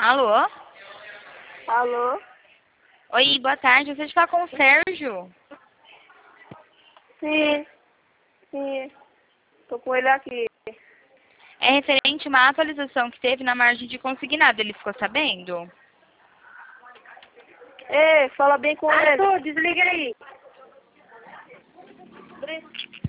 Alô? Alô? Oi, boa tarde. Você está com o Sérgio? Sim, tô com ele aqui. É referente a uma atualização que teve na margem de consignado. Ele ficou sabendo? Ei, fala bem com ele. Arthur, desliga aí.